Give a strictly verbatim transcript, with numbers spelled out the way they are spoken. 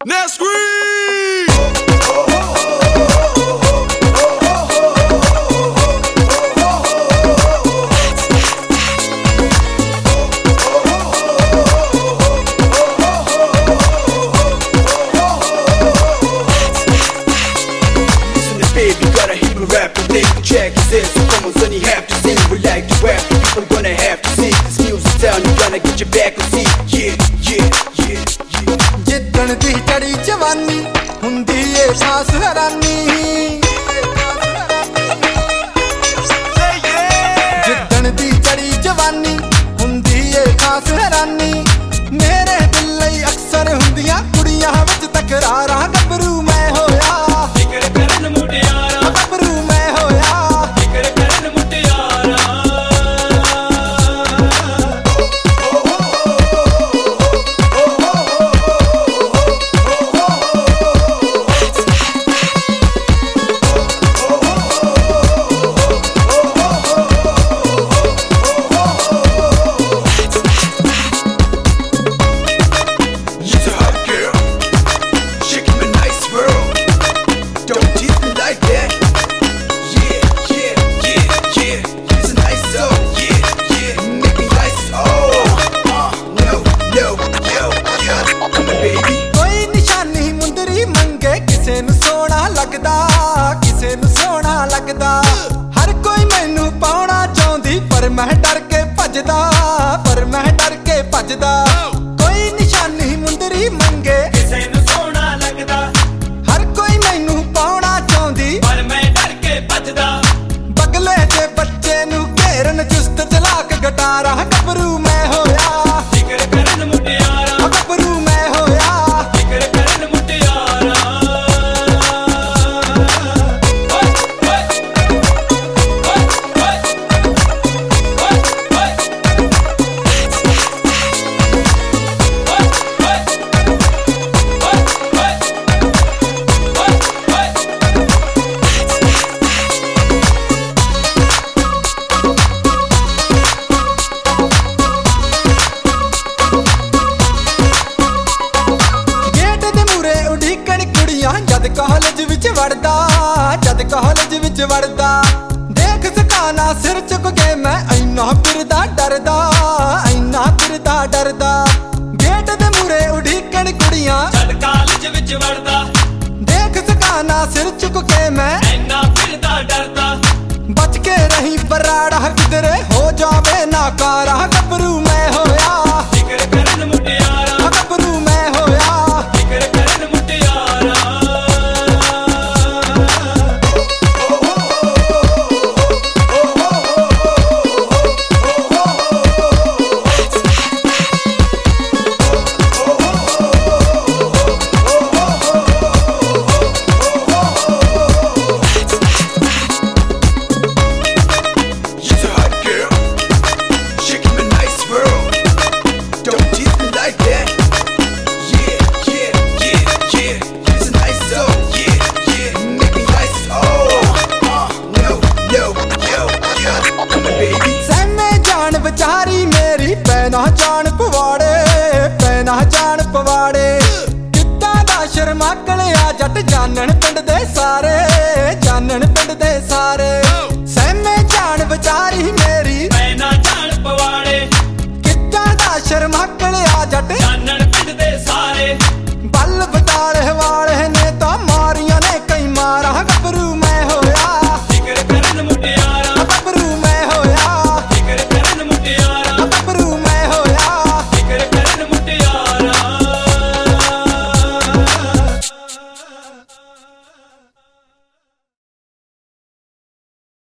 Now scream! Baby, gotta hear me rap and take the check. He says, so come on, son, you have to sing. We like to rap, people gonna have to see this music down, you gonna get your back on seat. Yeah, yeah, yeah, yeah. ਜਿੱਦਣ ਦੀ ਚੜੀ ਜਵਾਨੀ ਹੁੰਦੀ ਏ ਸਾਸ ਹੈਰਾਨੀ ਜਿੱਦਣ ਦੀ ਚੜੀ ਜਵਾਨੀ ਹੁੰਦੀ ਏ ਖਾਸ ਹੈਰਾਨੀ ਮੇਰੇ ਦਿਲ ਲਈ ਅਕਸਰ ਹੁੰਦੀਆਂ ਕੁੜੀਆਂ ਵਿੱਚ ਤਕਰਾਰਾਂ ਗੱਭਰੂ ਮੈਂ ਹੋਇਆ ਫਿਕਰ ਕਰਨ ਮੁਟਿਆਰਾ ਗੱਭਰੂ ਮੈਂ ਹੋਇਆ ਫਿਕਰ ਕਰਨ ਮੁਟਿਆਰਾ You're a hot girl, shaking me nice world. Don't tease me like that. Yeah, yeah, yeah, yeah. It's a nice soul. Yeah, yeah. Make me nice. Oh, uh, no, no, yo, yo. Come on, baby. ਕੋਈ ਨਿਸ਼ਾਨੀ ਮੁੰਦਰੀ ਮੰਗੇ ਕਿਸੇ ਨੂੰ ਸੋਹਣਾ ਲੱਗਦਾ ਕਿਸੇ ਨੂੰ ਸੋਹਣਾ ਲੱਗਦਾ ਹਰ ਕੋਈ ਮੈਨੂੰ ਪਾਉਣਾ ਚਾਹੁੰਦੀ ਪਰ ਮੈਂ ਡਰ ਕੇ ਭੱਜਦਾ ਪਰ ਮੈਂ ਡਰ ਕੇ ਭੱਜਦਾ ਕੋਈ ਨਿਸ਼ਾਨੀ ਮੁੰਦਰੀ ਮੰਗੇ ਕਿਸੇ ਨੂੰ ਸੋਹਣਾ ਲੱਗਦਾ ਹਰ ਕੋਈ ਮੈਨੂੰ ਪਾਉਣਾ ਚਾਹੁੰਦੀ ਪਰ ਮੈਂ ਡਰ ਕੇ ਭੱਜਦਾ ਬਗਲੇ ਦੇ ਬੱਚੇ ਨੂੰ ਘੇਰਨ ਚੁਸਤ ਚਲਾਕ ਗਟਾਰਾ ਗੱਭਰੂ ਮੈਂ ਹੋਇਆ ਫਿਕਰ ਕਰਨ ਮੁਟਿਆਰਾ ਗੱਭਰੂ ਮੈਂ ਹੋਇਆ ਫਿਕਰ ਕਰਨ ਮੁਟਿਆਰਾ ਓਏ ਓਏ ਓਏ ਓਏ ਓਏ ਓਏ ਗੇਟ ਦੇ ਮੂਰੇ ਉਡੀਕਣ ਕੁੜੀਆਂ ਜਦ ਕਾਲਜ ਵਿੱਚ ਵੜਦਾ ਜਦ ਕਾਲਜ ਵਿੱਚ ਵੜਦਾ ਦੇਖ ਸਕਾਨਾ ਸਿਰ ਚੁੱਕ ਕੇ ਮੈਂ ਇੰਨਾ ਫਿਰਦਾ ਡਰਦਾ ਇੰਨਾ ਫਿਰਦਾ ਡਰਦਾ ਗੇਟ ਦੇ ਮੂਰੇ ਉਡੀਕਣ ਕੁੜੀਆਂ ਜਦ ਕਾਲਜ ਵਿੱਚ ਵੜਦਾ ਦੇਖ ਸਕਾਨਾ ਸਿਰ ਚੁੱਕ ਕੇ ਮੈਂ ਐਨਾ ਫਿਰਦਾ ਡਰਦਾ ਬਚ ਕੇ ਰਹੀ ਬਰਾੜਾ ਕਿਧਰੇ ਹੋ ਜਾਵੇ ਨਾਕਾਰਾ ਗੱਭਰੂ